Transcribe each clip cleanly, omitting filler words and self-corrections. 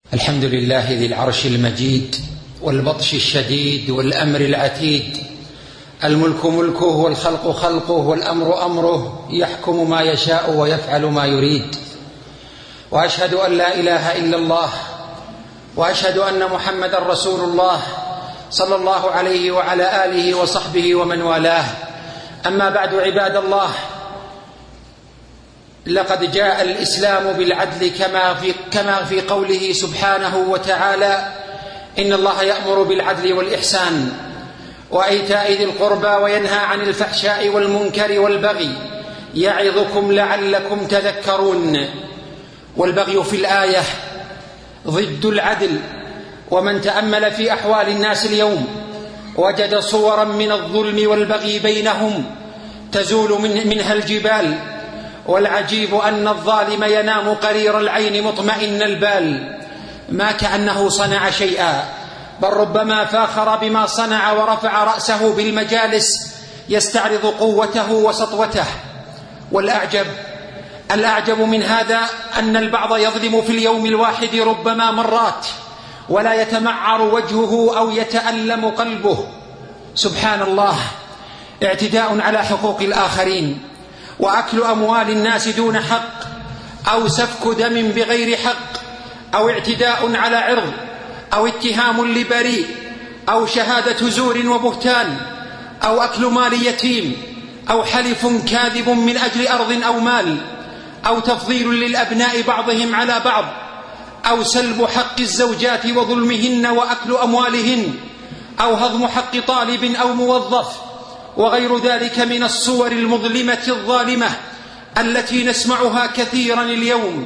الحمد لله ذي العرش المجيد والبطش الشديد والأمر العتيد، الملك ملكه والخلق خلقه والأمر أمره، يحكم ما يشاء ويفعل ما يريد. وأشهد أن لا إله إلا الله، وأشهد أن محمدا رسول الله صلى الله عليه وعلى آله وصحبه ومن والاه. أما بعد، عباد الله، لقد جاء الإسلام بالعدل كما في قوله سبحانه وتعالى: إن الله يأمر بالعدل والإحسان وإيتاء ذي القربى وينهى عن الفحشاء والمنكر والبغي يعظكم لعلكم تذكرون. والبغي في الآية ضد العدل، ومن تأمل في أحوال الناس اليوم وجد صورا من الظلم والبغي بينهم تزول منها الجبال. والعجيب أن الظالم ينام قرير العين مطمئن البال، ما كأنه صنع شيئا، بل ربما فاخر بما صنع ورفع رأسه بالمجالس يستعرض قوته وسطوته. والأعجب من هذا أن البعض يظلم في اليوم الواحد ربما مرات ولا يتمعر وجهه أو يتألم قلبه. سبحان الله، اعتداء على حقوق الآخرين، وأكل أموال الناس دون حق، أو سفك دم بغير حق، أو اعتداء على عرض، أو اتهام لبريء، أو شهادة زور وبهتان، أو أكل مال يتيم، أو حلف كاذب من أجل أرض أو مال، أو تفضيل للأبناء بعضهم على بعض، أو سلب حق الزوجات وظلمهن وأكل أموالهن، أو هضم حق طالب أو موظف، وغير ذلك من الصور المظلمة الظالمة التي نسمعها كثيرا اليوم.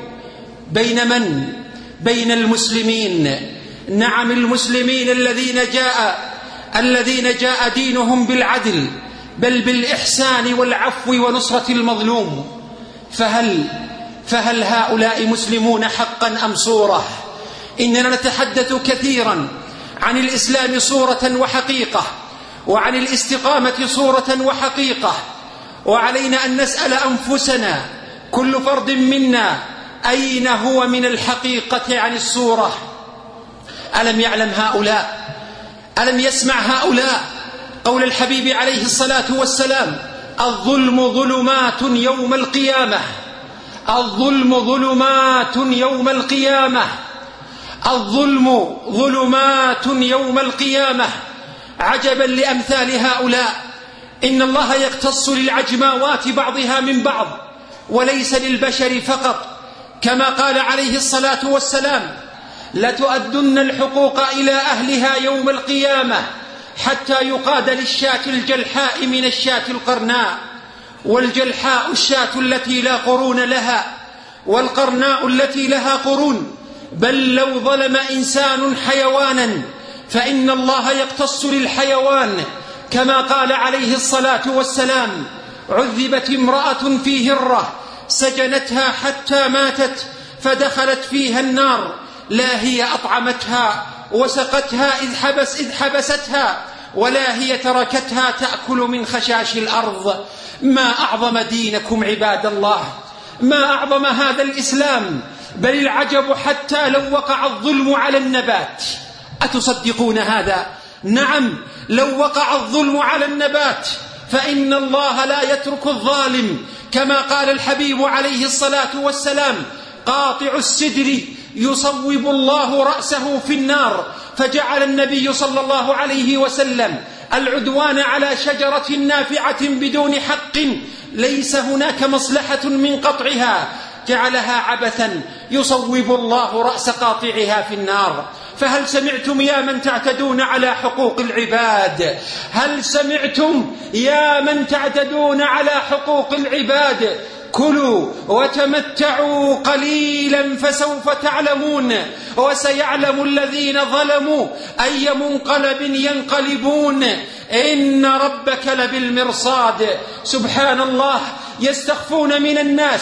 بين المسلمين. نعم، المسلمين الذين جاء دينهم بالعدل، بل بالإحسان والعفو ونصرة المظلوم. فهل هؤلاء مسلمون حقا أم صورة؟ إننا نتحدث كثيرا عن الإسلام صورة وحقيقة، وعن الاستقامة صورة وحقيقة، وعلينا أن نسأل أنفسنا كل فرد منا أين هو من الحقيقة عن الصورة. ألم يعلم هؤلاء، ألم يسمع هؤلاء قول الحبيب عليه الصلاة والسلام: الظلم ظلمات يوم القيامة، الظلم ظلمات يوم القيامة، الظلم ظلمات يوم القيامة. عجبا لأمثال هؤلاء، إن الله يختص للعجماوات بعضها من بعض وليس للبشر فقط، كما قال عليه الصلاة والسلام: لتؤدن الحقوق إلى أهلها يوم القيامة حتى يقاد للشاة الجلحاء من الشاة القرناء، والجلحاء الشاة التي لا قرون لها، والقرناء التي لها قرون. بل لو ظلم إنسان حيوانا فإن الله يقتص للحيوان، كما قال عليه الصلاة والسلام: عذبت امرأة في هرة سجنتها حتى ماتت فدخلت فيها النار، لا هي أطعمتها وسقتها إذ حبستها، ولا هي تركتها تأكل من خشاش الأرض. ما أعظم دينكم عباد الله، ما أعظم هذا الإسلام. بل العجب حتى لو وقع الظلم على النبات. أتصدقون هذا؟ نعم، لو وقع الظلم على النبات فإن الله لا يترك الظالم، كما قال الحبيب عليه الصلاة والسلام: قاطع السدر يصوب الله رأسه في النار. فجعل النبي صلى الله عليه وسلم العدوان على شجرة نافعة بدون حق ليس هناك مصلحة من قطعها، جعلها عبثا يصوب الله رأس قاطعها في النار. فهل سمعتم يا من تعتدون على حقوق العباد؟ هل سمعتم يا من تعتدون على حقوق العباد؟ كلوا وتمتعوا قليلا فسوف تعلمون، وسيعلم الذين ظلموا أي منقلب ينقلبون. إن ربك لبالمرصاد. سبحان الله، يستخفون من الناس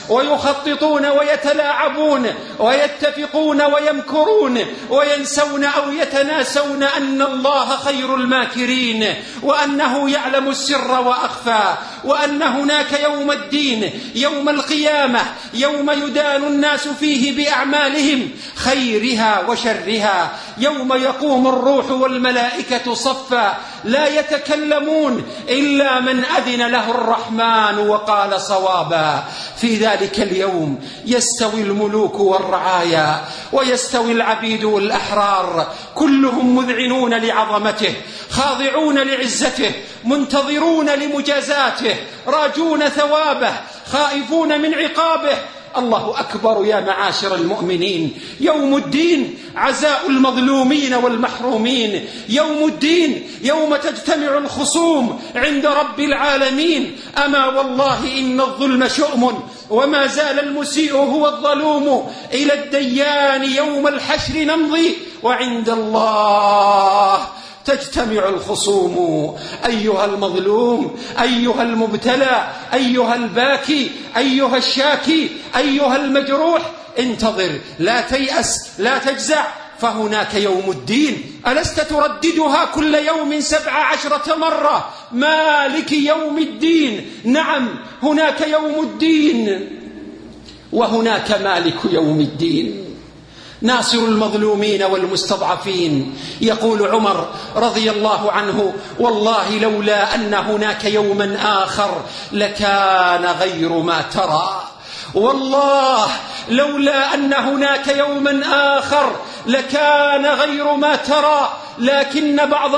ويخططون ويتلاعبون ويتفقون ويمكرون وينسون أو يتناسون أن الله خير الماكرين، وأنه يعلم السر وأخفى، وأن هناك يوم الدين، يوم القيامة، يوم يدان الناس فيه بأعمالهم خيرها وشرها، يوم يقوم الروح والملائكة صفا لا يتكلمون إلا من أذن له الرحمن وقال صوابا. في ذلك اليوم يستوي الملوك والرعايا، ويستوي العبيد والأحرار، كلهم مذعنون لعظمته، خاضعون لعزته، منتظرون لمجازاته، راجون ثوابه، خائفون من عقابه. الله أكبر يا معاشر المؤمنين. يوم الدين عزاء المظلومين والمحرومين، يوم الدين يوم تجتمع الخصوم عند رب العالمين. أما والله إن الظلم شؤم، وما زال المسيء هو الظلوم، إلى الديان يوم الحشر نمضي، وعند الله تجتمع الخصوم. أيها المظلوم، أيها المبتلى، أيها الباكي، أيها الشاكي، أيها المجروح، انتظر، لا تيأس، لا تجزع، فهناك يوم الدين. ألست ترددها كل يوم 17 مرة؟ مالك يوم الدين. نعم، هناك يوم الدين، وهناك مالك يوم الدين، ناصر المظلومين والمستضعفين. يقول عمر رضي الله عنه: والله لولا أن هناك يوما آخر لكان غير ما ترى. والله لولا أن هناك يوما آخر لكان غير ما ترى، لكن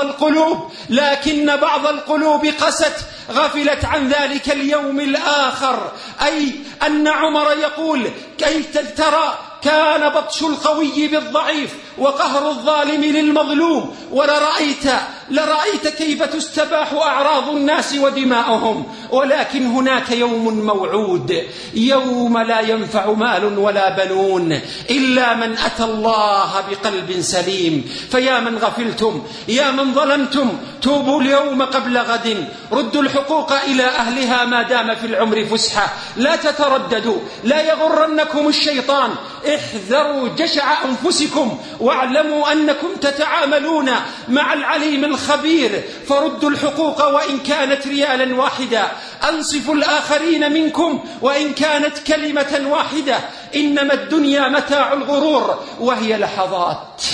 بعض القلوب قست، غفلت عن ذلك اليوم الآخر. أي أن عمر يقول: كي ترى كان بطش القوي بالضعيف وقهر الظالم للمظلوم، لرأيت كيف تستباح أعراض الناس ودماؤهم. ولكن هناك يوم موعود، يوم لا ينفع مال ولا بنون إلا من أتى الله بقلب سليم. فيا من غفلتم، يا من ظلمتم، توبوا اليوم قبل غد، ردوا الحقوق إلى أهلها ما دام في العمر فسحة. لا تترددوا، لا يغرنكم الشيطان، احذروا جشع أنفسكم، واعلموا أنكم تتعاملون مع العليم الخبير. فردوا الحقوق وإن كانت ريالا واحدة، أنصفوا الآخرين منكم وإن كانت كلمة واحدة. إنما الدنيا متاع الغرور، وهي لحظات،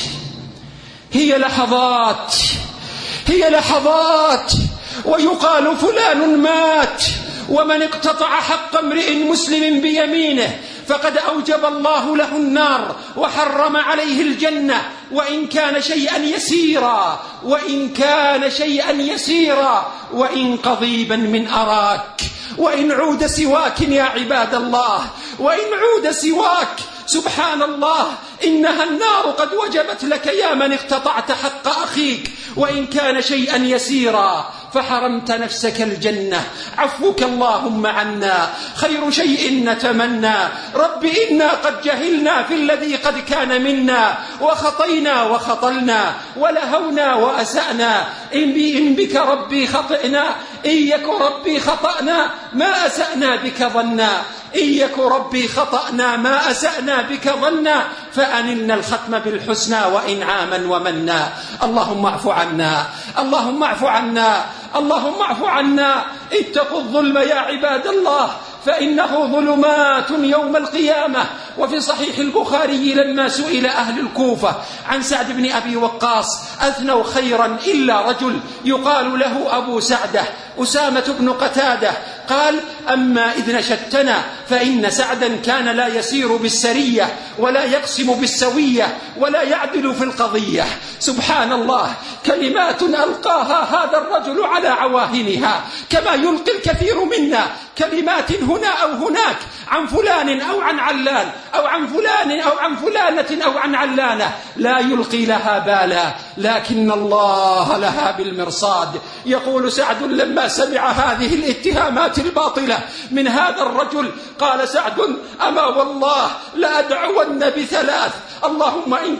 هي لحظات، ويقال فلان مات. ومن اقتطع حق امرئ مسلم بيمينه فقد أوجب الله له النار وحرم عليه الجنة، وإن كان شيئا يسيرا، وإن قضيبا من أراك، وإن عود سواك يا عباد الله، وإن عود سواك. سبحان الله، إنها النار قد وجبت لك يا من اقتطعت حق أخيك، وإن كان شيئا يسيرا فحرمت نفسك الجنة. عفوك اللهم عنا خير شيء نتمنى. رب إنا قد جهلنا في الذي قد كان منا، وخطينا وخطلنا، ولهونا وأسأنا. إن بك ربي خطئنا، إن يك ربي خطأنا ما أسأنا بك ظنا، إن يك ربي خطأنا ما أسأنا بك ظنا. فأنلنا الختم بالحسنى وإنعاما ومنا. اللهم اعف عنا، اللهم اعف عنا، اللهم اعف عنا. اتقوا الظلم يا عباد الله، فإنه ظلمات يوم القيامة. وفي صحيح البخاري لما سئل أهل الكوفة عن سعد بن أبي وقاص أثنوا خيرا إلا رجل يقال له أبو سعدة، أسامة بن قتادة، قال: أما إذ نشدتنا فإن سعدا كان لا يسير بالسرية ولا يقسم بالسوية ولا يعدل في القضية. سبحان الله، كلمات ألقاها هذا الرجل على عواهنها، كما يلقي الكثير منا كلمات هنا أو هناك عن فلان أو عن علان أو عن فلان أو عن فلانة أو عن علانة، لا يلقي لها بالا، لكن الله لها بالمرصاد. يقول سعد لما سمع هذه الاتهامات الباطلة من هذا الرجل، قال سعد: أما والله لأدعون بثلاث، اللهم إن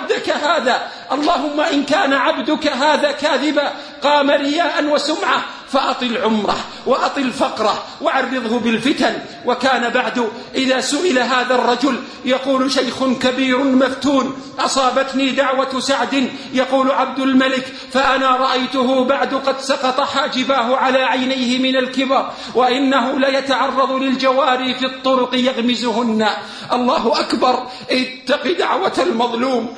كان عبدك هذا كاذبا قام رياء وسمعة فأطل عمره وأطل فقره وعرضه بالفتن. وكان بعد إذا سئل هذا الرجل يقول: شيخ كبير مفتون أصابتني دعوة سعد، يقول عبد الملك: فأنا رأيته بعد قد سقط حاجباه على عينيه من الكبر، وإنه ليتعرض للجواري في الطرق يغمزهن. الله أكبر. اتق دعوة المظلوم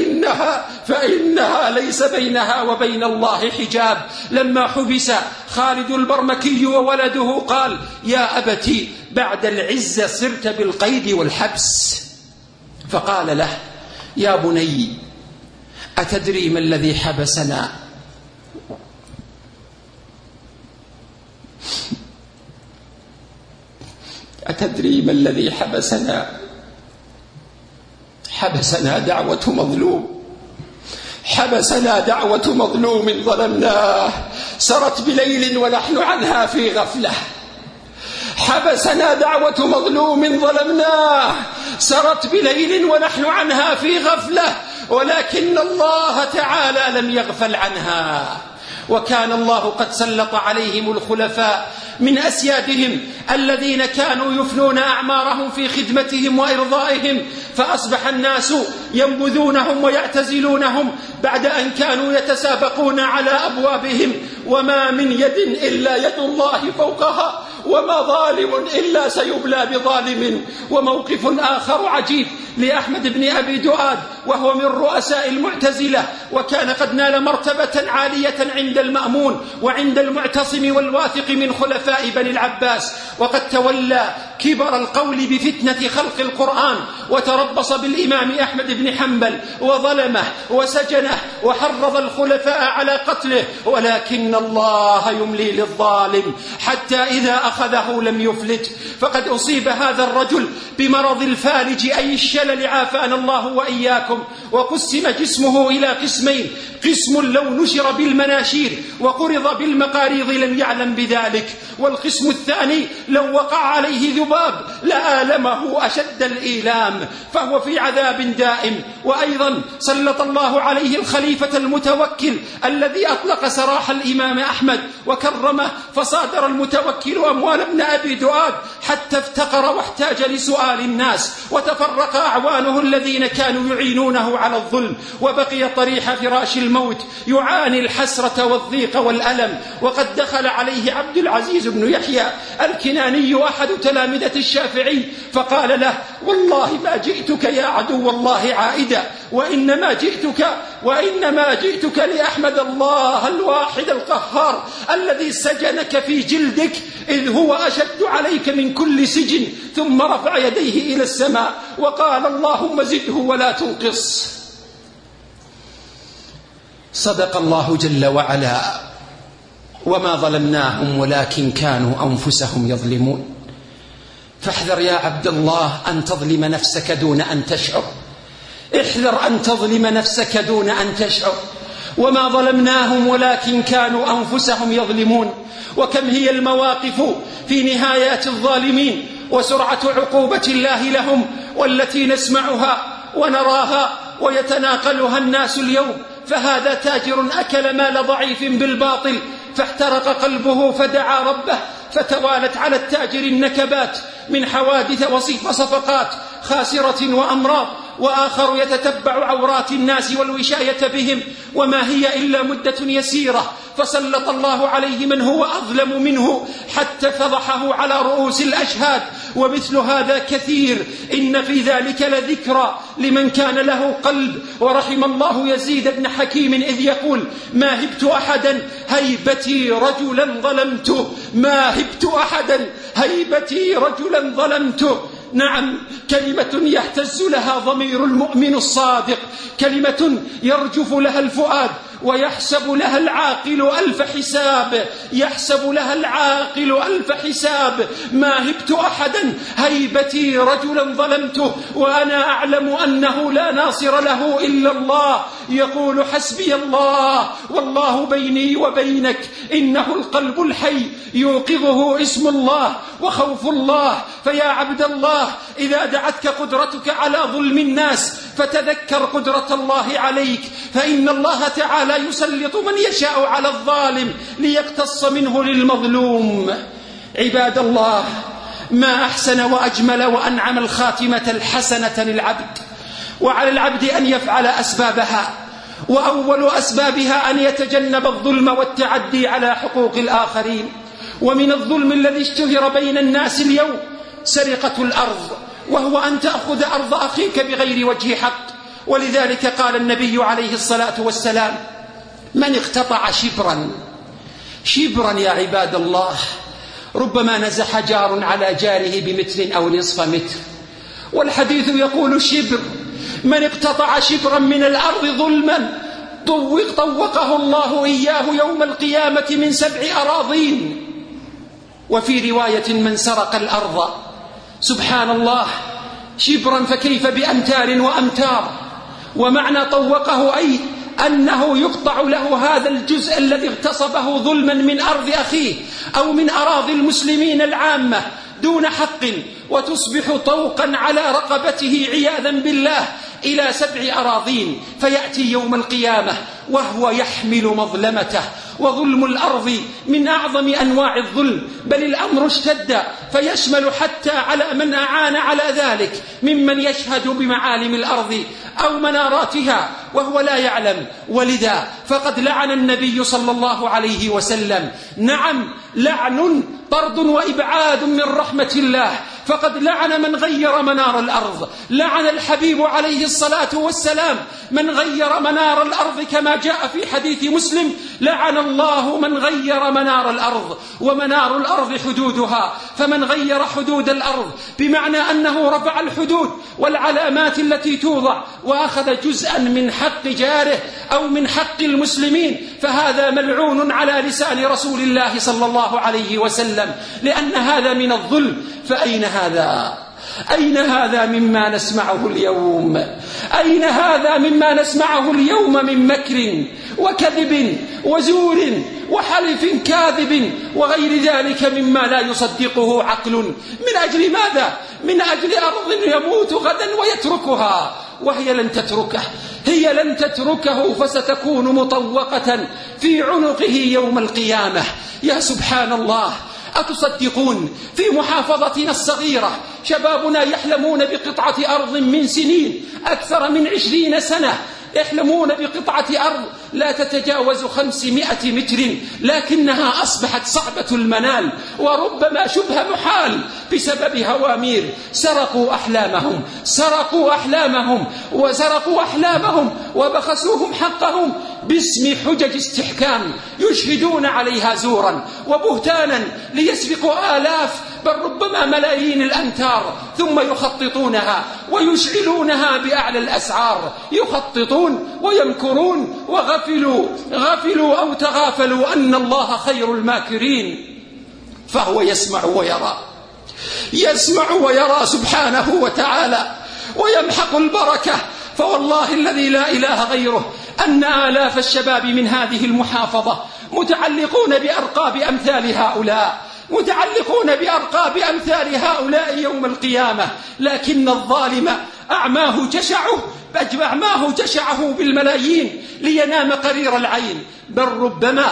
فإنها ليس بينها وبين الله حجاب. لما حبس خالد البرمكي وولده قال: يا أبتي بعد العزة صرت بالقيد والحبس. فقال له: يا بني أتدري ما الذي حبسنا؟ أتدري ما الذي حبسنا؟ حبسنا دعوة مظلوم، حبسنا دعوة مظلوم ظلمناه سرت بليل ونحن عنها في غفلة. حبسنا دعوة مظلوم ظلمناه سرت بليل ونحن عنها في غفلة، ولكن الله تعالى لم يغفل عنها. وكان الله قد سلط عليهم الخلفاء من أسيادهم الذين كانوا يفنون أعمارهم في خدمتهم وإرضائهم، فأصبح الناس ينبذونهم ويعتزلونهم بعد أن كانوا يتسابقون على أبوابهم. وما من يد إلا يد الله فوقها، وما ظالم إلا سيبلى بظالم. وموقف آخر عجيب لأحمد بن أبي دؤاد وهو من رؤساء المعتزلة، وكان قد نال مرتبة عالية عند المأمون وعند المعتصم والواثق من خلفاء بني العباس، وقد تولى كبر القول بفتنة خلق القرآن، وتربص بالإمام أحمد بن حنبل وظلمه وسجنه وحرض الخلفاء على قتله، ولكن الله يملي للظالم حتى إذا أخذه لم يفلت. فقد أصيب هذا الرجل بمرض الفالج أي الشلل عافانا الله وإياكم، وقسم جسمه إلى قسمين: قسم لو نشر بالمناشير وقرض بالمقاريض لم يعلم بذلك، والقسم الثاني لو وقع عليه ذباب لآلمه أشد الإيلام، فهو في عذاب دائم. وأيضا سلط الله عليه الخليفة المتوكل الذي أطلق سراح الإمام أحمد وكرمه، فصادر المتوكل أموال ابن أبي دؤاد حتى افتقر واحتاج لسؤال الناس، وتفرق أعوانه الذين كانوا يعينونه على الظلم، وبقي طريح فراش الموت يعاني الحسرة والضيق والألم. وقد دخل عليه عبد العزيز بن يحيى الكناني أحد تلامذة الشافعي فقال له: والله ما جئتك يا عدو الله عائدا، وإنما جئتك لأحمد الله الواحد القهار الذي سجنك في جلدك إذ هو أشد عليك من كل سجن. ثم رفع يديه إلى السماء وقال: اللهم زده ولا تنقص. صدق الله جل وعلا: وما ظلمناهم ولكن كانوا أنفسهم يظلمون. فاحذر يا عبد الله أن تظلم نفسك دون أن تشعر، احذر أن تظلم نفسك دون أن تشعر. وما ظلمناهم ولكن كانوا أنفسهم يظلمون. وكم هي المواقف في نهايات الظالمين وسرعة عقوبة الله لهم، والتي نسمعها ونراها ويتناقلها الناس اليوم. فهذا تاجر أكل مال ضعيف بالباطل فاحترق قلبه فدعا ربه، فتوالت على التاجر النكبات من حوادث وصفقات خاسرة وأمراض. وآخر يتتبع عورات الناس والوشاية بهم، وما هي إلا مدة يسيرة فسلط الله عليه من هو أظلم منه حتى فضحه على رؤوس الأشهاد. ومثل هذا كثير. إن في ذلك لذكرى لمن كان له قلب. ورحم الله يزيد بن حكيم إذ يقول: ما هبت أحدا هيبتي رجلا ظلمته، ما هبت أحدا هيبتي رجلا ظلمته. نعم، كلمة يهتز لها ضمير المؤمن الصادق، كلمة يرجف لها الفؤاد ويحسب لها العاقل ألف حساب، يحسب لها العاقل ألف حساب. ما هبت أحدا هيبتي رجلا ظلمته، وأنا أعلم أنه لا ناصر له إلا الله. يقول: حسبي الله والله بيني وبينك. إنه القلب الحي يوقظه اسم الله وخوف الله. فيا عبد الله، إذا دعتك قدرتك على ظلم الناس فتذكر قدرة الله عليك، فإن الله تعالى يسلط من يشاء على الظالم ليقتص منه للمظلوم. عباد الله، ما أحسن وأجمل وأنعم الخاتمة الحسنة للعبد، وعلى العبد أن يفعل أسبابها، وأول أسبابها أن يتجنب الظلم والتعدي على حقوق الآخرين. ومن الظلم الذي اشتهر بين الناس اليوم سرقة الأرض، وهو أن تأخذ أرض أخيك بغير وجه حق. ولذلك قال النبي عليه الصلاة والسلام: من اقتطع شبرا يا عباد الله، ربما نزح جار على جاره بمتر أو نصف متر. والحديث يقول شبر، من اقتطع شبرا من الأرض ظلما طوقه الله إياه يوم القيامة من 7 أراضين. وفي رواية من سرق الأرض، سبحان الله، شبرا فكيف بأمتار وأمتار. ومعنى طوقه أي أنه يقطع له هذا الجزء الذي اغتصبه ظلما من أرض أخيه أو من أراضي المسلمين العامة دون حق، وتصبح طوقا على رقبته عياذا بالله إلى 7 أراضين. فيأتي يوم القيامة وهو يحمل مظلمته. وظلم الأرض من أعظم أنواع الظلم، بل الأمر اشتد فيشمل حتى على من أعان على ذلك ممن يشهد بمعالم الأرض أو مناراتها وهو لا يعلم. ولذا فقد لعن النبي صلى الله عليه وسلم، نعم لعن طرد وإبعاد من رحمة الله، فقد لعن من غير منار الأرض. لعن الحبيب عليه الصلاة والسلام من غير منار الأرض، كما جاء في حديث مسلم: لعن الله من غير منار الأرض. ومنار الأرض حدودها، فمن غير حدود الأرض بمعنى أنه رفع الحدود والعلامات التي توضع وأخذ جزءا من حق جاره أو من حق المسلمين، فهذا ملعون على لسان رسول الله صلى الله عليه وسلم، لأن هذا من الظلم. فأين هذا؟ أين هذا مما نسمعه اليوم؟ أين هذا مما نسمعه اليوم من مكر وكذب وزور وحلف كاذب وغير ذلك مما لا يصدقه عقل؟ من أجل ماذا؟ من أجل أرض يموت غدا ويتركها، وهي لن تتركه، هي لن تتركه، فستكون مطوقة في عنقه يوم القيامة. يا سبحان الله، أتصدقون في محافظتنا الصغيرة شبابنا يحلمون بقطعة أرض من سنين أكثر من 20 سنة، يحلمون بقطعة أرض لا تتجاوز 500 متر، لكنها أصبحت صعبة المنال وربما شبه محال بسبب هوامير سرقوا أحلامهم وبخسوهم حقهم باسم حجج استحكام يشهدون عليها زورا وبهتانا ليسبقوا آلاف بل ربما ملايين الأمتار، ثم يخططونها ويشعلونها بأعلى الأسعار، يخططون ويمكرون وغفلوا أو تغافلوا أن الله خير الماكرين. فهو يسمع ويرى سبحانه وتعالى ويمحق البركة. فوالله الذي لا إله غيره أن آلاف الشباب من هذه المحافظة متعلقون بأرقاب أمثال هؤلاء يوم القيامة، لكن الظالم أعماه جشعه بالملايين لينام قرير العين، بل ربما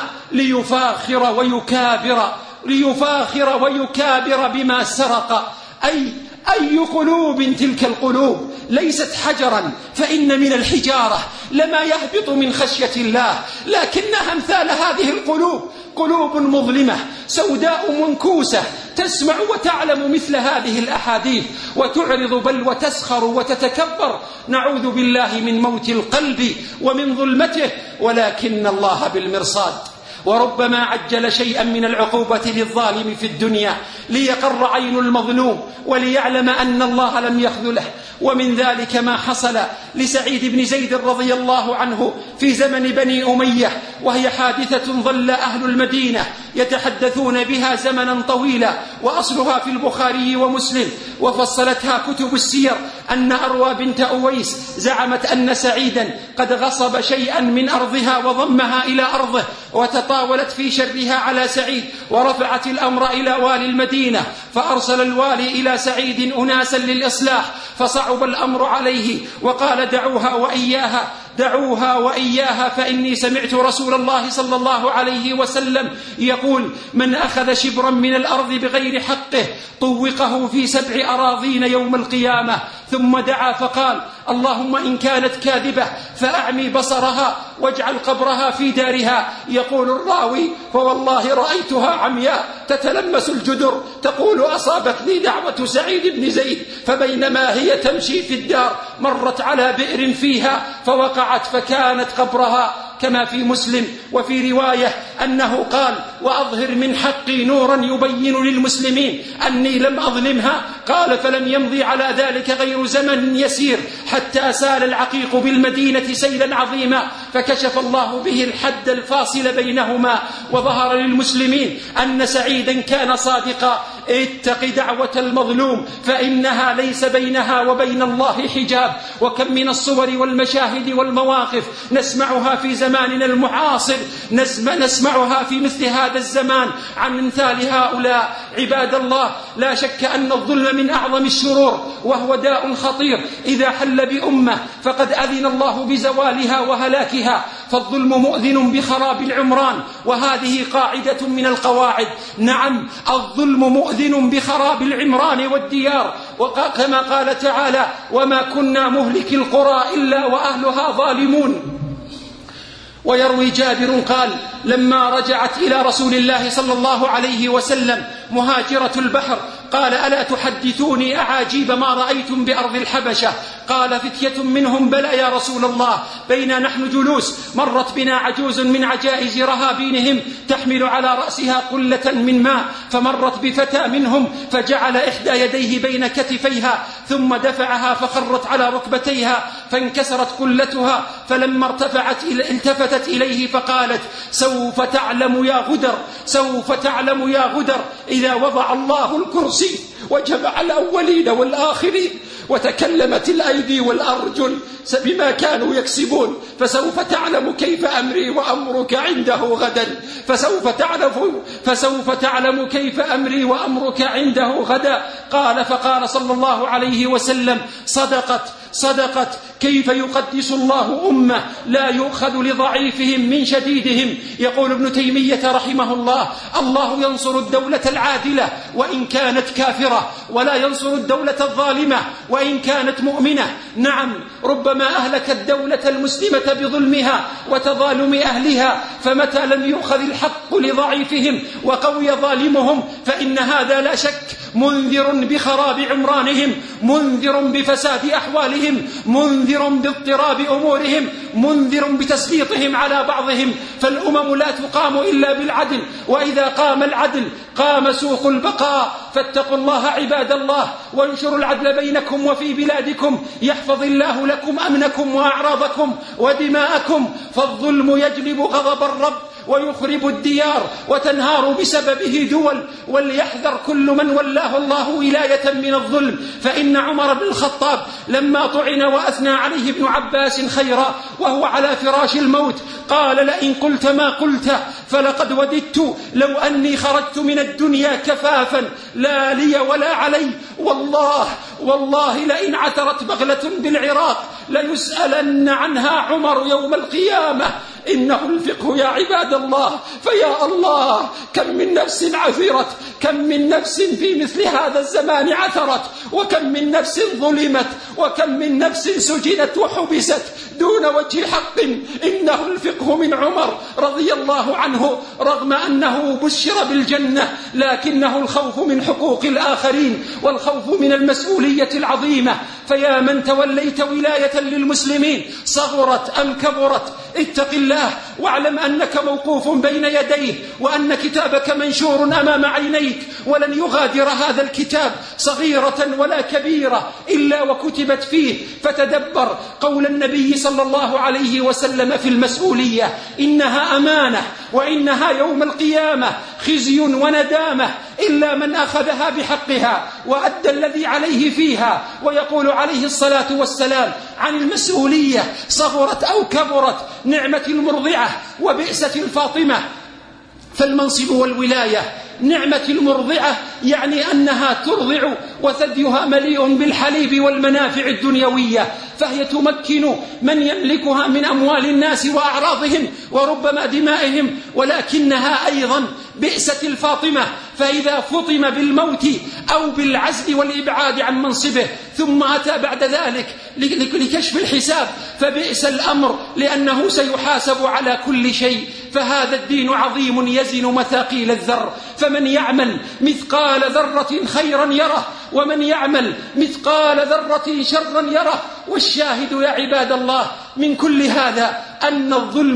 ليفاخر ويكابر بما سرق. أي قلوب تلك القلوب ليست حجرا، فإن من الحجارة لما يهبط من خشية الله، لكنها أمثال هذه القلوب قلوب مظلمة سوداء منكوسة، تسمع وتعلم مثل هذه الأحاديث وتعرض بل وتسخر وتتكبر. نعوذ بالله من موت القلب ومن ظلمته، ولكن الله بالمرصاد. وربما عجل شيئا من العقوبة للظالم في الدنيا ليقر عين المظلوم وليعلم أن الله لم يخذله. ومن ذلك ما حصل لسعيد بن زيد رضي الله عنه في زمن بني أمية، وهي حادثة ظل أهل المدينة يتحدثون بها زمنا طويلا، وأصلها في البخاري ومسلم، وفصلتها كتب السير أن أروى بنت أويس زعمت أن سعيدا قد غصب شيئا من أرضها وضمها إلى أرضه، وتطاولت في شرها على سعيد ورفعت الأمر إلى والي المدينة، فأرسل الوالي إلى سعيد أناسا للإصلاح، فصعب الأمر عليه وقال دعوها وإياها فإني سمعت رسول الله صلى الله عليه وسلم يقول: من أخذ شبرا من الأرض بغير حقه طوقه في 7 أراضين يوم القيامة. ثم دعا فقال: اللهم إن كانت كاذبة فأعمي بصرها واجعل قبرها في دارها. يقول الراوي: فوالله رأيتها عمياء تتلمس الجدر تقول: أصابتني دعوة سعيد بن زيد. فبينما هي تمشي في الدار مرت على بئر فيها فوقعت فكانت قبرها. كما في مسلم وفي رواية أنه قال: وأظهر من حقي نورا يبين للمسلمين أني لم أظلمها. قال: فلم يمضي على ذلك غير زمن يسير حتى سال العقيق بالمدينة سيلا عظيما فكشف الله به الحد الفاصل بينهما وظهر للمسلمين أن سعيدا كان صادقا. اتق دعوة المظلوم فإنها ليس بينها وبين الله حجاب. وكم من الصور والمشاهد والمواقف نسمعها في زماننا المعاصر، نسمعها في مثل هذا الزمان عن امثال هؤلاء. عباد الله، لا شك أن الظلم من أعظم الشرور وهو داء خطير إذا حل بأمة فقد أذن الله بزوالها وهلاكها. فالظلم مؤذن بخراب العمران، وهذه قاعدة من القواعد. نعم، الظلم مؤذن بخراب العمران والديار، وكما قال تعالى: وما كنا مهلك القرى إلا وأهلها ظالمون. ويروي جابر قال: لما رجعت إلى رسول الله صلى الله عليه وسلم مهاجرة البحر قال: ألا تحدثوني أعاجيب ما رأيتم بأرض الحبشة؟ قال فتية منهم: بلى يا رسول الله. بينا نحن جلوس مرت بنا عجوز من عجائز رهابينهم تحمل على رأسها قلة من ماء، فمرت بفتى منهم فجعل إحدى يديه بين كتفيها ثم دفعها فخرت على ركبتيها فانكسرت قلتها. فلما التفتت إليه فقالت: سوف تعلم يا غدر إذا وضع الله الكرسي وجمع الأولين والآخرين وتكلمت الأيدي والأرجل بما كانوا يكسبون، فسوف تعلم كيف أمري وأمرك عنده غدا. فسوف تعلم كيف أمري وأمرك عنده غدا. قال: فقال صلى الله عليه وسلم: صدقت. كيف يقدس الله أمة لا يؤخذ لضعيفهم من شديدهم. يقول ابن تيمية رحمه الله: الله ينصر الدولة العادلة وإن كانت كافرة، ولا ينصر الدولة الظالمة وإن كانت مؤمنة. نعم، ربما أهلك الدولة المسلمة بظلمها وتظالم أهلها، فمتى لم يؤخذ الحق لضعيفهم وقوي ظالمهم فإن هذا لا شك منذر بخراب عمرانهم، منذر بفساد أحوالهم، منذر باضطراب أمورهم، منذر بتسليطهم على بعضهم. فالأمم لا تقام إلا بالعدل، وإذا قام العدل قام سوق البقاء. فاتقوا الله عباد الله، وانشروا العدل بينكم وفي بلادكم يحفظ الله لكم أمنكم وأعراضكم ودماءكم. فالظلم يجلب غضب الرب ويخرب الديار وتنهار بسببه دول. وليحذر كل من ولاه الله ولاية من الظلم. فإن عمر بن الخطاب لما طعن وأثنى عليه ابن عباس خيرا وهو على فراش الموت قال: لئن قلت ما قلت فلقد وددت لو أني خرجت من الدنيا كفافا لا لي ولا علي. والله لئن عثرت بغلة بالعراق ليسألن عنها عمر يوم القيامة. إنه الفقه يا عباد الله. فيا الله، كم من نفس عثرت، كم من نفس في مثل هذا الزمان عثرت، وكم من نفس ظلمت، وكم من نفس سجنت وحبست دون وجه حق. إنه الفقه من عمر رضي الله عنه، رغم أنه بشر بالجنة لكنه الخوف من حقوق الآخرين والخوف من المسؤولية العظيمة. فيا من توليت ولاية للمسلمين صغرت أم كبرت، اتق الله واعلم أنك موقوف بين يديه، وأن كتابك منشور أمام عينيك، ولن يغادر هذا الكتاب صغيرة ولا كبيرة إلا وكتبت فيه. فتدبر قول النبي صلى الله عليه وسلم في المسؤولية: إنها أمانة، وإنها يوم القيامة خزي وندامة إلا من أخذها بحقها وأدى الذي عليه فيها. ويقول عليه الصلاة والسلام عن المسؤولية: صغرت أو كبرت نعمة المرضعة وبئسة الفاطمة. فالمنصب والولاية نعمة المرضعة يعني أنها ترضع وثديها مليء بالحليب والمنافع الدنيوية، فهي تمكن من يملكها من أموال الناس وأعراضهم وربما دمائهم، ولكنها أيضا بئست الفاطمة، فإذا فطم بالموت أو بالعزل والإبعاد عن منصبه ثم أتى بعد ذلك لكشف الحساب فبئس الأمر، لأنه سيحاسب على كل شيء. فهذا الدين عظيم يزن مثاقيل الذر، فمن يعمل مثقال ذرة خيرا يره ومن يعمل مثقال ذرة شرا يره. والشاهد يا عباد الله من كل هذا أن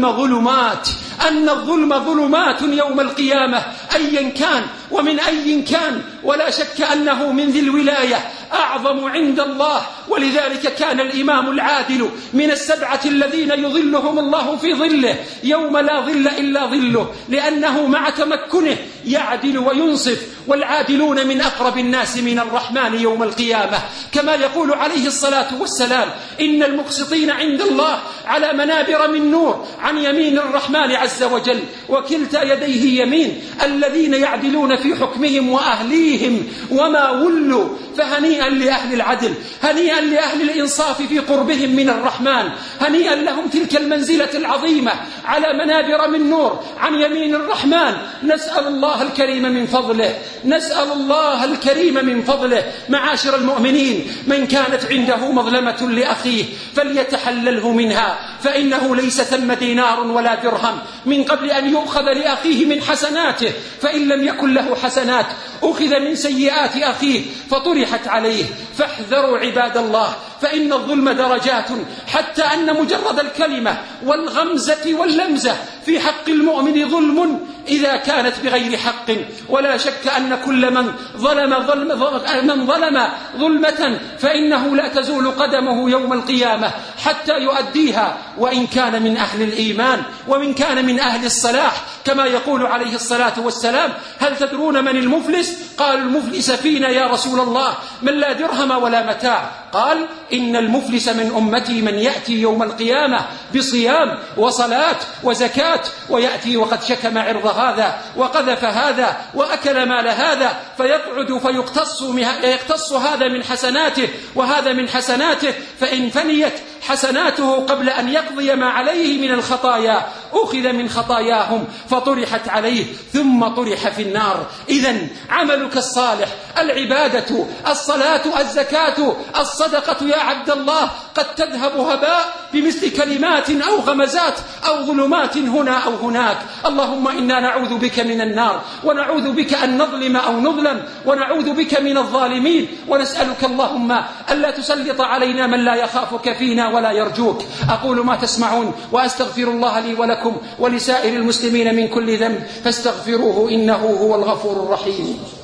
الظلم ظلمات يوم القيامة أيا كان ومن أي كان، ولا شك أنه من ذي الولاية أعظم عند الله. ولذلك كان الإمام العادل من السبعة الذين يظلهم الله في ظله يوم لا ظل إلا ظله، لأنه مع تمكنه يعدل وينصف، والعادلون من أقرب الناس من الرحمن يوم القيامة، كما يقول عليه الصلاة والسلام: إن المقسطين عند الله على منابر من نور عن يمين الرحمن عز وجل، وكلتا يديه يمين، الذين يعدلون في حكمهم وأهليهم وما ولوا. فهنيئا لأهل العدل، هنيئا لأهل الإنصاف في قربهم من الرحمن، هنيئا لهم تلك المنزلة العظيمة على منابر من نور عن يمين الرحمن. نسأل الله الكريم من فضله، نسأل الله الكريم من فضله. معاشر المؤمنين، من كانت عنده مظلمة لأخيه فليتحلله منها، فإنه ليس ثم دينار ولا درهم من قبل أن يؤخذ لأخيه من حسناته، فإن لم يكن له حسنات أخذ من سيئات أخيه فطرحت عليه. فاحذروا عباد الله، فإن الظلم درجات، حتى أن مجرد الكلمة والغمزة واللمزة في حق المؤمن ظلم إذا كانت بغير حق. ولا شك أن كل من ظلم ظلمة فإنه لا تزول قدمه يوم القيامة حتى يؤديها، وإن كان من أهل الإيمان ومن كان من أهل الصلاح، كما يقول عليه الصلاة والسلام: هل تدرون من المفلس؟ قالوا: المفلس فينا يا رسول الله، من لا درهم ولا متاع. قال: إن المفلس من أمتي من يأتي يوم القيامة بصيام وصلاة وزكاة، ويأتي وقد شتم عرض هذا وقذف هذا وأكل مال هذا، فيقعد فيقتص هذا من حسناته وهذا من حسناته، فإن فنيت حسناته قبل أن يقضي ما عليه من الخطايا أخذ من خطاياهم فطرحت عليه ثم طرح في النار. إذن عملك الصالح، العبادة، الصلاة، الزكاة، الصدقة يا عبد الله قد تذهب هباء بمثل كلمات أو غمزات أو ظلمات هنا أو هناك. اللهم إنا نعوذ بك من النار، ونعوذ بك أن نظلم أو نظلم، ونعوذ بك من الظالمين، ونسألك اللهم ألا تسلط علينا من لا يخافك فينا ولا يرجوك. أقول ما تسمعون، وأستغفر الله لي ولكم ولسائر المسلمين من كل ذنب، فاستغفروه إنه هو الغفور الرحيم.